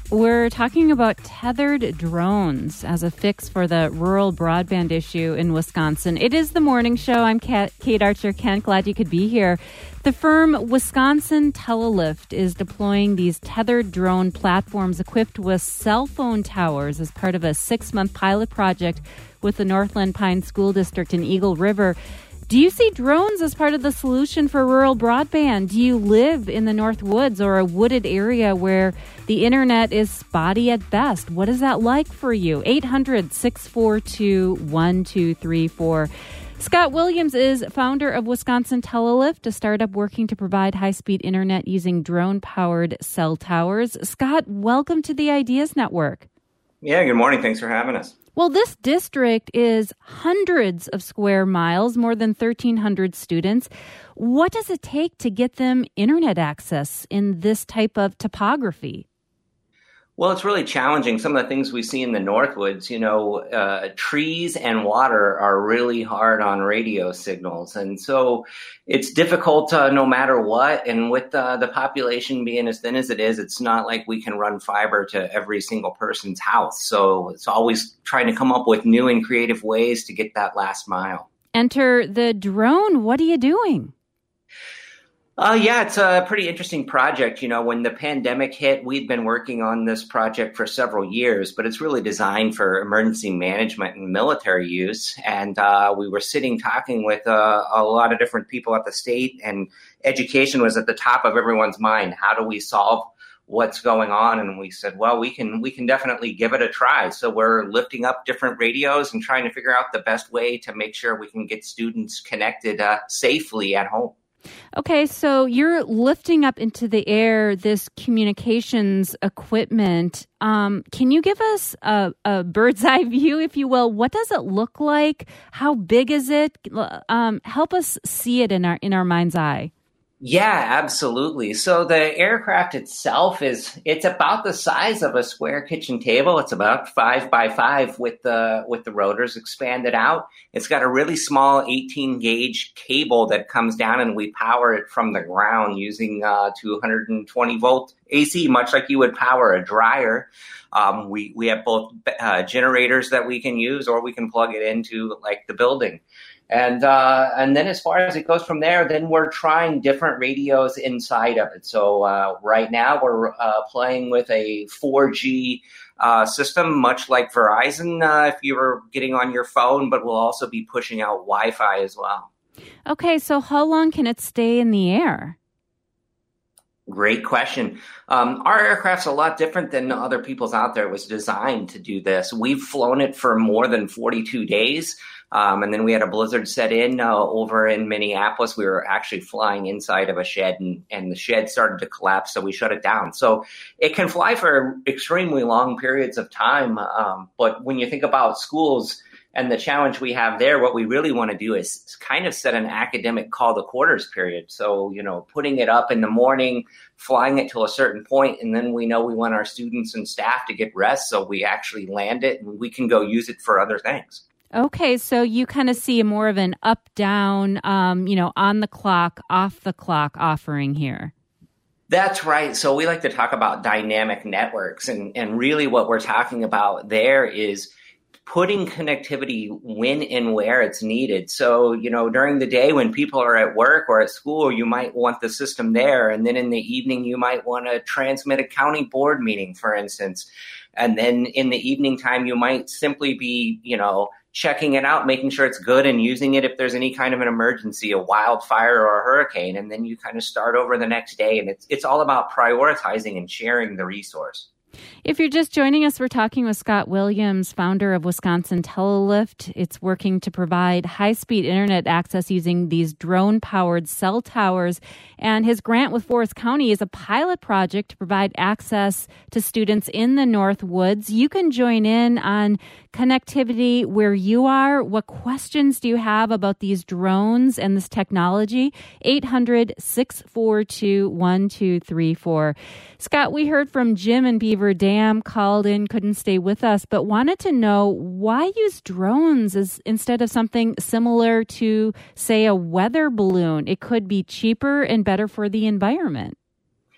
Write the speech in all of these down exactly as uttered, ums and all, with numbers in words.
We're talking about tethered drones as a fix for the rural broadband issue in Wisconsin. It is the morning show. I'm Kate Archer-Kent. Glad you could be here. The firm Wisconsin Telelift is deploying these tethered drone platforms equipped with cell phone towers as part of a six-month pilot project with the Northland Pines School District in Eagle River. Do you see drones as part of the solution for rural broadband? Do you live in the North Woods or a wooded area where the internet is spotty at best? What is that like for you? eight hundred, six four two, one two three four. Scott Williams is founder of Wisconsin Telelift, a startup working to provide high-speed internet using drone-powered cell towers. Scott, welcome to the Ideas Network. Yeah, good morning. Thanks for having us. Well, this district is hundreds of square miles, more than thirteen hundred students. What does it take to get them internet access in this type of topography? Well, it's really challenging. Some of the things we see in the Northwoods, you know, uh, trees and water are really hard on radio signals. And so it's difficult uh, no matter what. And with uh, the population being as thin as it is, it's not like we can run fiber to every single person's house. So it's always trying to come up with new and creative ways to get that last mile. Enter the drone. What are you doing? Uh, yeah, it's a pretty interesting project. You know, when the pandemic hit, we'd been working on this project for several years, but it's really designed for emergency management and military use. And uh, we were sitting talking with uh, a lot of different people at the state, and education was at the top of everyone's mind. How do we solve what's going on? And we said, well, we can we can definitely give it a try. So we're lifting up different radios and trying to figure out the best way to make sure we can get students connected uh, safely at home. Okay, so you're lifting up into the air this communications equipment. Um, can you give us a, a bird's eye view, if you will? What does it look like? How big is it? Um, help us see it in our in our mind's eye. Yeah, absolutely. So the aircraft itself is, it's about the size of a square kitchen table. It's about five by five with the, with the rotors expanded out. It's got a really small eighteen gauge cable that comes down, and we power it from the ground using uh, two hundred twenty volt A C, much like you would power a dryer. Um, we, we have both uh, generators that we can use, or we can plug it into like the building. And uh, and then as far as it goes from there, then we're trying different radios inside of it. So uh, right now we're uh, playing with a four G uh, system, much like Verizon, uh, if you were getting on your phone, but we'll also be pushing out Wi-Fi as well. Okay, so how long can it stay in the air? Great question. Um, our aircraft's a lot different than other people's out there. It was designed to do this. We've flown it for more than forty-two days. Um, and then we had a blizzard set in uh, over in Minneapolis. We were actually flying inside of a shed, and, and the shed started to collapse, so we shut it down. So it can fly for extremely long periods of time. Um, but when you think about schools and the challenge we have there, what we really want to do is kind of set an academic call to quarters period. So, you know, putting it up in the morning, flying it to a certain point, and then we know we want our students and staff to get rest, so we actually land it and we can go use it for other things. Okay, so you kind of see more of an up-down, um, you know, on-the-clock, off-the-clock offering here. That's right. So we like to talk about dynamic networks, and, and really what we're talking about there is putting connectivity when and where it's needed. So, you know, during the day when people are at work or at school, you might want the system there. And then in the evening, you might want to transmit a county board meeting, for instance. And then in the evening time, you might simply be, you know, checking it out, making sure it's good, and using it if there's any kind of an emergency, a wildfire or a hurricane. And then you kind of start over the next day. And it's it's all about prioritizing and sharing the resource. If you're just joining us, we're talking with Scott Williams, founder of Wisconsin Telelift. It's working to provide high-speed internet access using these drone-powered cell towers. And his grant with Forest County is a pilot project to provide access to students in the North Woods. You can join in on connectivity where you are. What questions do you have about these drones and this technology? eight hundred, six four two, one two three four. Scott, we heard from Jim in Beaver Dam, called in, couldn't stay with us, but wanted to know why use drones as, instead of something similar to, say, a weather balloon? It could be cheaper and better for the environment.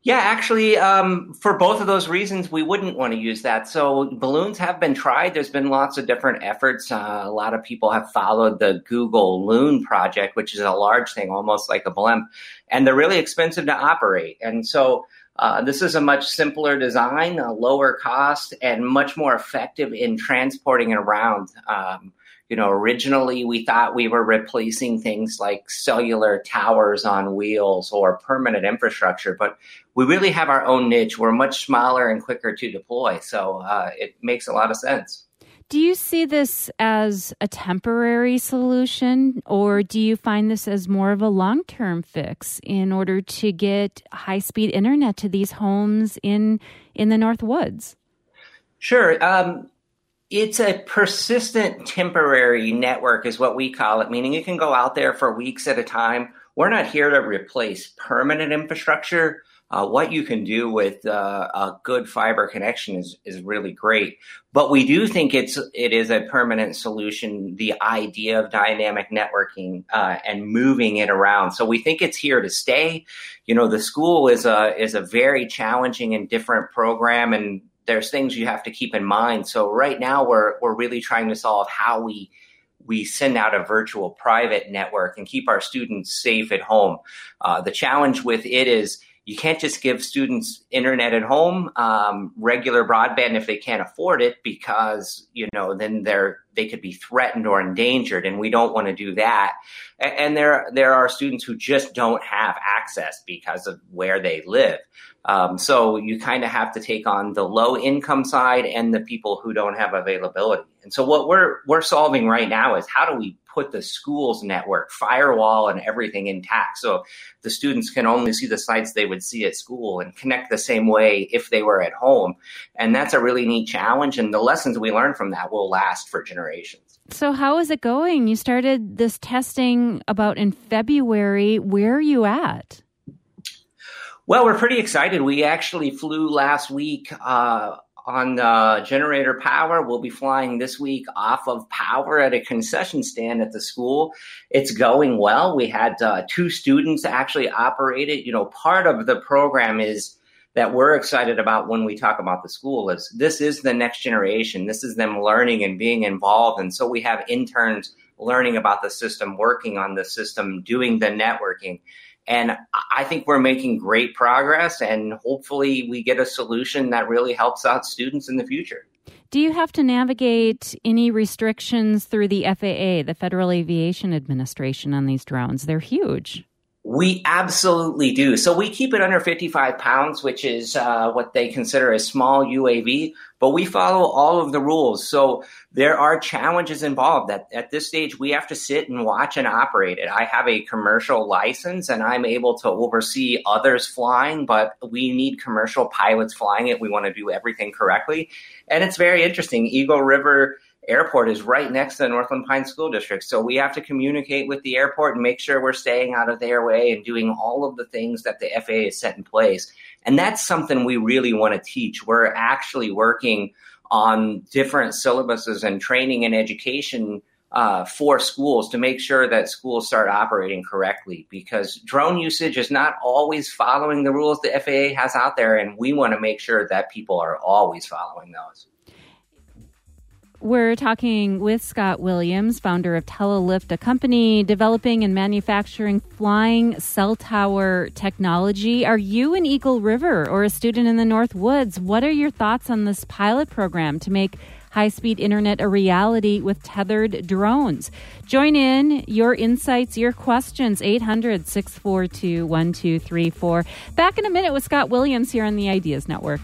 Yeah, actually, um, for both of those reasons, we wouldn't want to use that. So balloons have been tried. There's been lots of different efforts. Uh, a lot of people have followed the Google Loon project, which is a large thing, almost like a blimp, and they're really expensive to operate. And so uh, this is a much simpler design, a lower cost, and much more effective in transporting it around. Um, You know, originally we thought we were replacing things like cellular towers on wheels or permanent infrastructure, but we really have our own niche. We're much smaller and quicker to deploy, so uh, it makes a lot of sense. Do you see this as a temporary solution, or do you find this as more of a long-term fix in order to get high-speed internet to these homes in in the North Woods? Sure. Um, It's a persistent temporary network is what we call it, meaning it can go out there for weeks at a time. We're not here to replace permanent infrastructure. Uh, what you can do with uh, a good fiber connection is, is really great. But we do think it's it is a permanent solution, the idea of dynamic networking uh, and moving it around. So we think it's here to stay. You know, the school is a is a very challenging and different program, and there's things you have to keep in mind. So right now we're we're really trying to solve how we we send out a virtual private network and keep our students safe at home. Uh, the challenge with it is you can't just give students internet at home, um, regular broadband if they can't afford it, because you know then they're they could be threatened or endangered, and we don't want to do that. And, and there there are students who just don't have access because of where they live. Um, so you kind of have to take on the low income side and the people who don't have availability. And so what we're we're solving right now is how do we put the school's network, firewall and everything intact, so the students can only see the sites they would see at school and connect the same way if they were at home. And that's a really neat challenge. And the lessons we learn from that will last for generations. So how is it going? You started this testing about in February. Where are you at? Well, we're pretty excited. We actually flew last week uh, on uh, generator power. We'll be flying this week off of power at a concession stand at the school. It's going well. We had uh, two students actually operate it. You know, part of the program is that we're excited about when we talk about the school is this is the next generation. This is them learning and being involved. And so we have interns learning about the system, working on the system, doing the networking. And I think we're making great progress, and hopefully we get a solution that really helps out students in the future. Do you have to navigate any restrictions through the F A A, the Federal Aviation Administration, on these drones? They're huge. We absolutely do. So we keep it under fifty-five pounds, which is uh, what they consider a small U A V, but we follow all of the rules. So there are challenges involved. At, at this stage, we have to sit and watch and operate it. I have a commercial license and I'm able to oversee others flying, but we need commercial pilots flying it. We want to do everything correctly. And it's very interesting. Eagle River Airport is right next to the Northland Pines School District. So we have to communicate with the airport and make sure we're staying out of their way and doing all of the things that the F A A has set in place. And that's something we really want to teach. We're actually working on different syllabuses and training and education uh, for schools to make sure that schools start operating correctly, because drone usage is not always following the rules the F A A has out there. And we want to make sure that people are always following those. We're talking with Scott Williams, founder of Telelift, a company developing and manufacturing flying cell tower technology. Are you in Eagle River or a student in the North Woods? What are your thoughts on this pilot program to make high-speed internet a reality with tethered drones? Join in, your insights, your questions, eight hundred, six four two, one two three four. Back in a minute with Scott Williams here on the Ideas Network.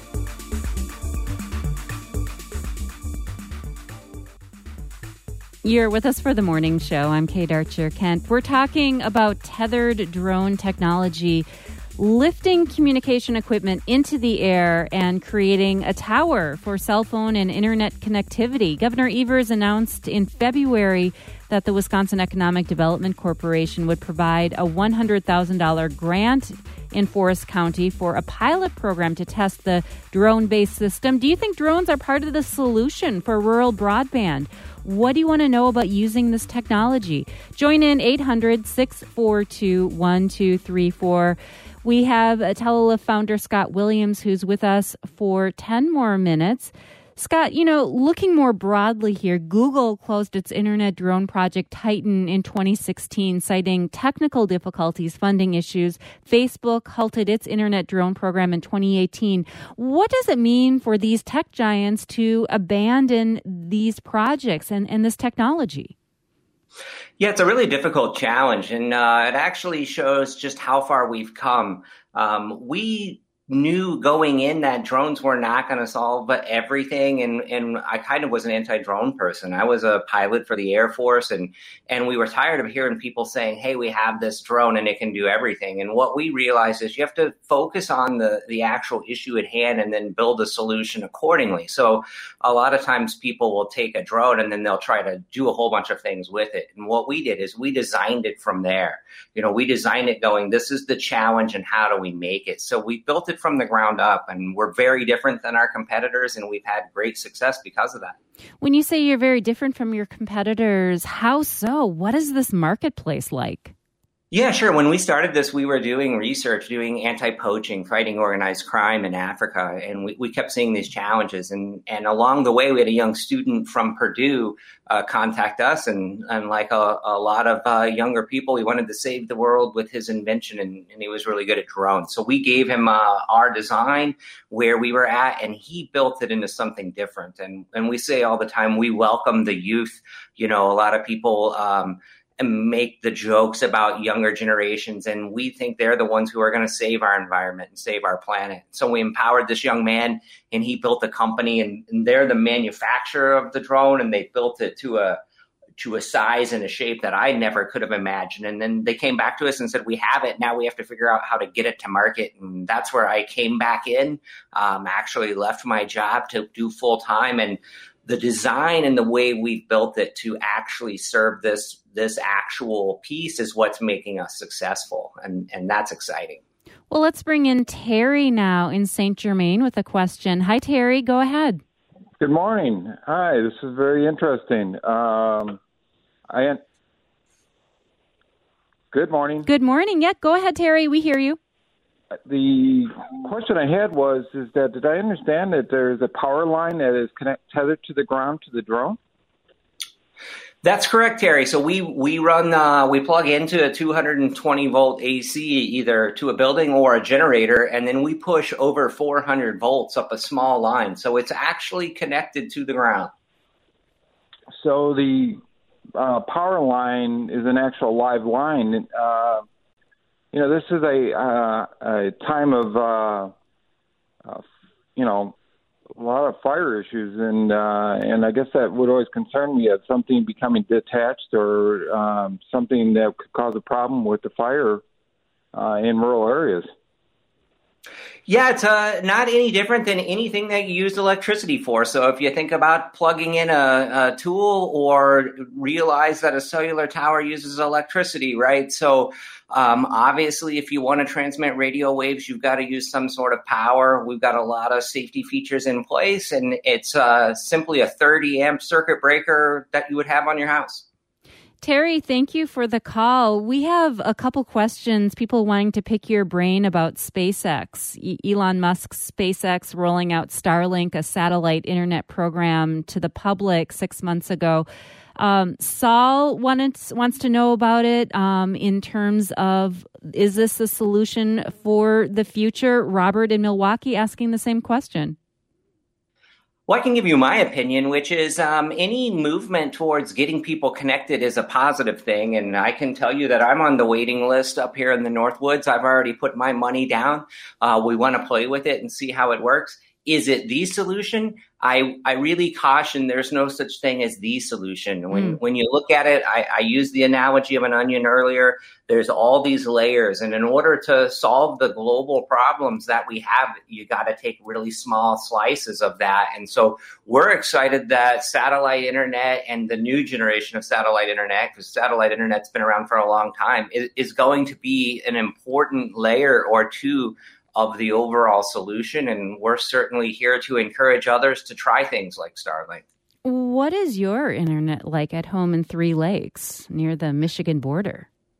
You're with us for the morning show. I'm Kate Archer-Kent. We're talking about tethered drone technology, lifting communication equipment into the air and creating a tower for cell phone and internet connectivity. Governor Evers announced in February that the Wisconsin Economic Development Corporation would provide a one hundred thousand dollars grant in Forest County for a pilot program to test the drone-based system. Do you think drones are part of the solution for rural broadband? What do you want to know about using this technology? Join in eight hundred, six four two, one two three four. We have uh, Telelift founder Scott Williams, who's with us for ten more minutes. Scott, you know, looking more broadly here, Google closed its internet drone project Titan in twenty sixteen, citing technical difficulties, funding issues. Facebook halted its internet drone program in twenty eighteen. What does it mean for these tech giants to abandon these projects and, and this technology? Yeah, it's a really difficult challenge, and uh, it actually shows just how far we've come. Um, we knew going in that drones were not going to solve everything. And, and I kind of was an anti-drone person. I was a pilot for the Air Force, and, and we were tired of hearing people saying, hey, we have this drone and it can do everything. And what we realized is you have to focus on the, the actual issue at hand and then build a solution accordingly. So a lot of times people will take a drone and then they'll try to do a whole bunch of things with it. And what we did is we designed it from there. You know, we designed it going, this is the challenge and how do we make it? So we built it from the ground up, and we're very different than our competitors, and we've had great success because of that. When you say you're very different from your competitors, how so? What is this marketplace like? Yeah, sure. When we started this, we were doing research, doing anti-poaching, fighting organized crime in Africa, and we, we kept seeing these challenges. And, and along the way, we had a young student from Purdue uh, contact us, and, and like a, a lot of uh, younger people, he wanted to save the world with his invention, and, and he was really good at drones. So we gave him uh, our design, where we were at, and he built it into something different. And, and we say all the time, we welcome the youth. You know, a lot of people um, and make the jokes about younger generations. And we think they're the ones who are going to save our environment and save our planet. So we empowered this young man, and he built a company, and, and they're the manufacturer of the drone, and they built it to a to a size and a shape that I never could have imagined. And then they came back to us and said, we have it. Now we have to figure out how to get it to market. And that's where I came back in, um, actually left my job to do full time. And the design and the way we've built it to actually serve this this actual piece is what's making us successful. And, and that's exciting. Well, let's bring in Terry now in Saint Germain with a question. Hi, Terry. Go ahead. Good morning. Hi, this is very interesting. Um, I Good morning. Good morning. Yeah, go ahead, Terry. We hear you. The question I had was, is that, did I understand that there's a power line that is connect, tethered to the ground to the drone? That's correct, Terry. So we we run uh, we plug into a two hundred twenty volt A C either to a building or a generator, and then we push over four hundred volts up a small line. So it's actually connected to the ground. So the uh, power line is an actual live line. Uh, you know, this is a uh, a time of uh, uh, you know. a lot of fire issues, and uh, and I guess that would always concern me, of something becoming detached or um, something that could cause a problem with the fire uh, in rural areas. Yeah, it's uh, not any different than anything that you use electricity for. So if you think about plugging in a, a tool, or realize that a cellular tower uses electricity, right? So um, obviously, if you want to transmit radio waves, you've got to use some sort of power. We've got a lot of safety features in place, and it's uh, simply a thirty amp circuit breaker that you would have on your house. Terry, thank you for the call. We have a couple questions, people wanting to pick your brain about SpaceX. E- Elon Musk's SpaceX rolling out Starlink, a satellite internet program, to the public six months ago. Um, Saul wanted, wants to know about it um, in terms of, is this a solution for the future? Robert in Milwaukee asking the same question. Well, I can give you my opinion, which is um, any movement towards getting people connected is a positive thing. And I can tell you that I'm on the waiting list up here in the Northwoods. I've already put my money down. Uh, we want to play with it and see how it works. Is it the solution? I, I really caution there's no such thing as the solution. When mm. when you look at it, I, I used the analogy of an onion earlier. There's all these layers. And in order to solve the global problems that we have, you got to take really small slices of that. And so we're excited that satellite internet and the new generation of satellite internet, because satellite internet's been around for a long time, is, is going to be an important layer or two of the overall solution. And we're certainly here to encourage others to try things like Starlink. What is your internet like at home in Three Lakes near the Michigan border?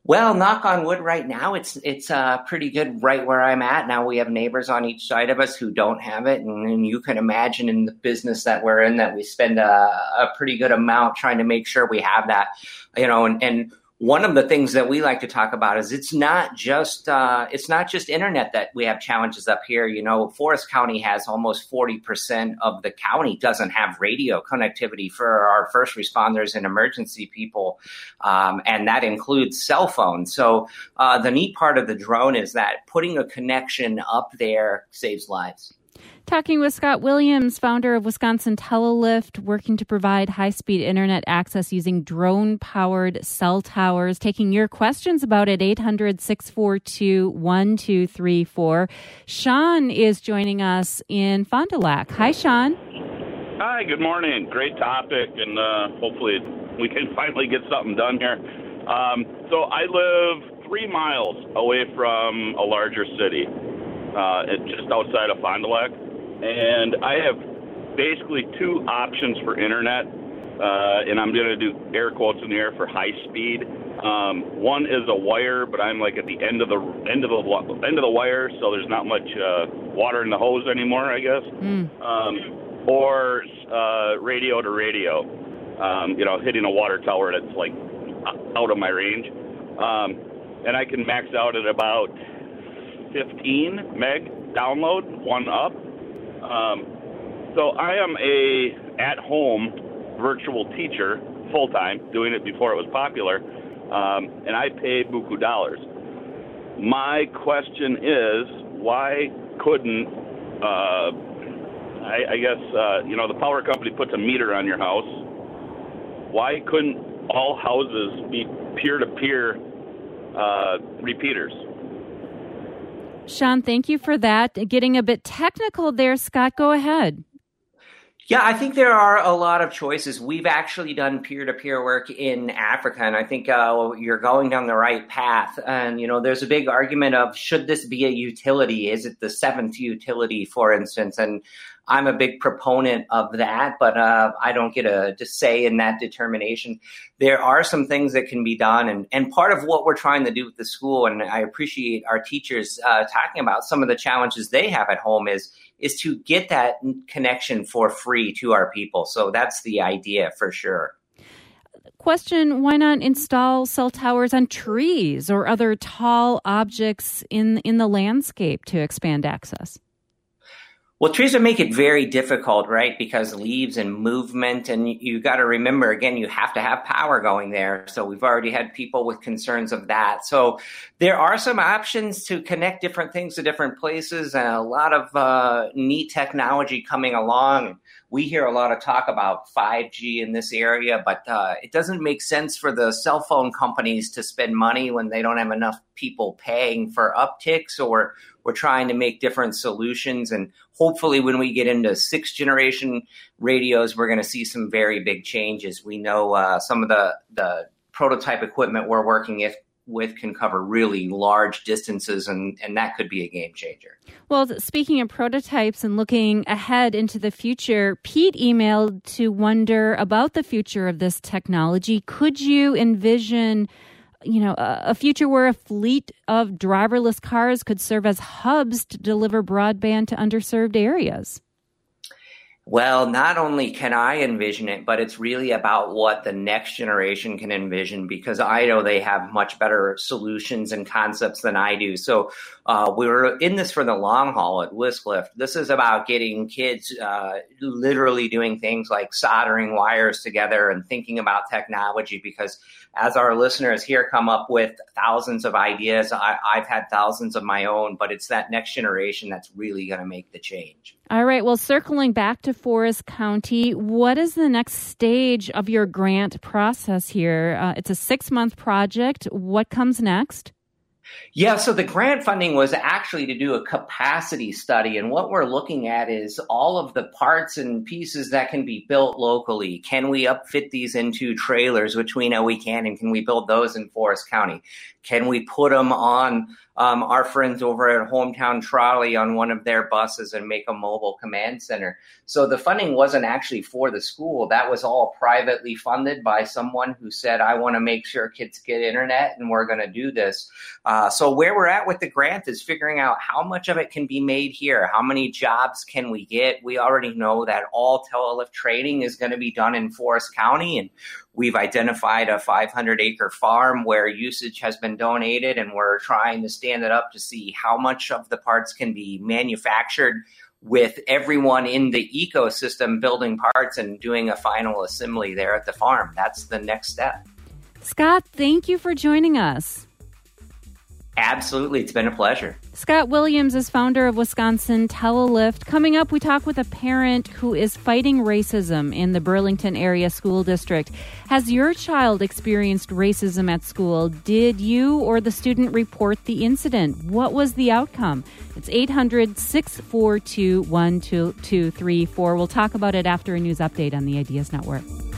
Well, knock on wood, right now it's it's uh, pretty good right where I'm at. Now we have neighbors on each side of us who don't have it, and, and you can imagine in the business that we're in that we spend a, a pretty good amount trying to make sure we have that, you know, and, and one of the things that we like to talk about is it's not just uh, it's not just internet that we have challenges up here. You know, Forest County has almost forty percent of the county doesn't have radio connectivity for our first responders and emergency people, um, and that includes cell phones. So uh, the neat part of the drone is that putting a connection up there saves lives. Talking with Scott Williams, founder of Wisconsin Telelift, working to provide high-speed internet access using drone-powered cell towers. Taking your questions about it, eight hundred, six four two, one two three four. Sean is joining us in Fond du Lac. Hi, Sean. Hi, good morning. Great topic, and uh, hopefully we can finally get something done here. Um, so I live three miles away from a larger city, uh, just outside of Fond du Lac. And I have basically two options for internet, uh, and I'm going to do air quotes in the air for high speed. Um, one is a wire, but I'm like at the end of the end of the end of the wire, so there's not much uh, water in the hose anymore, I guess. Mm. Um, or uh, radio to radio, um, you know, hitting a water tower that's like out of my range, um, and I can max out at about fifteen meg download, one up. Um, so I am a at-home virtual teacher, full-time, doing it before it was popular, um, and I pay buku dollars. My question is, why couldn't, uh, I, I guess, uh, you know, the power company puts a meter on your house. Why couldn't all houses be peer-to-peer uh, repeaters? Sean, thank you for that. Getting a bit technical there, Scott, go ahead. Yeah, I think there are a lot of choices. We've actually done peer-to-peer work in Africa, and I think uh, you're going down the right path. And, you know, there's a big argument of, should this be a utility? Is it the seventh utility, for instance? And I'm a big proponent of that, but uh, I don't get a, a say in that determination. There are some things that can be done, and, and part of what we're trying to do with the school, and I appreciate our teachers uh, talking about some of the challenges they have at home, is is to get that connection for free to our people. So that's the idea for sure. Question, why not install cell towers on trees or other tall objects in in the landscape to expand access? Well, trees would make it very difficult, right? Because leaves and movement, and you got to remember, again, you have to have power going there. So we've already had people with concerns of that. So there are some options to connect different things to different places, and a lot of uh, neat technology coming along. We hear a lot of talk about five G in this area, but uh, it doesn't make sense for the cell phone companies to spend money when they don't have enough people paying for upticks, or we're trying to make different solutions. And hopefully when we get into sixth generation radios, we're going to see some very big changes. We know uh, some of the, the prototype equipment we're working with with can cover really large distances, and, and that could be a game changer. Well, speaking of prototypes and looking ahead into the future, Pete emailed to wonder about the future of this technology. Could you envision, you know, a, a future where a fleet of driverless cars could serve as hubs to deliver broadband to underserved areas? Well, not only can I envision it, but it's really about what the next generation can envision, because I know they have much better solutions and concepts than I do. So uh, we're in this for the long haul at WiscLift. This is about getting kids uh, literally doing things like soldering wires together and thinking about technology, because as our listeners here come up with thousands of ideas, I, I've had thousands of my own, but it's that next generation that's really going to make the change. All right. Well, circling back to Forest County, what is the next stage of your grant process here? Uh, it's a six-month project. What comes next? Yeah, so the grant funding was actually to do a capacity study, and what we're looking at is all of the parts and pieces that can be built locally. Can we upfit these into trailers, which we know we can, and can we build those in Forest County? Can we put them on um, our friends over at Hometown Trolley on one of their buses and make a mobile command center. So the funding wasn't actually for the school. That was all privately funded by someone who said, I want to make sure kids get internet and we're going to do this. Uh, so where we're at with the grant is figuring out how much of it can be made here. How many jobs can we get? We already know that all telelift training is going to be done in Forest County, and we've identified a five hundred acre farm where usage has been donated, and we're trying to stand it up to see how much of the parts can be manufactured with everyone in the ecosystem building parts and doing a final assembly there at the farm. That's the next step. Scott, thank you for joining us. Absolutely. It's been a pleasure. Scott Williams is founder of Wisconsin Telelift. Coming up, we talk with a parent who is fighting racism in the Burlington area school district. Has your child experienced racism at school? Did you or the student report the incident? What was the outcome? It's eight hundred, six four two, one two two three four. We'll talk about it after a news update on the Ideas Network.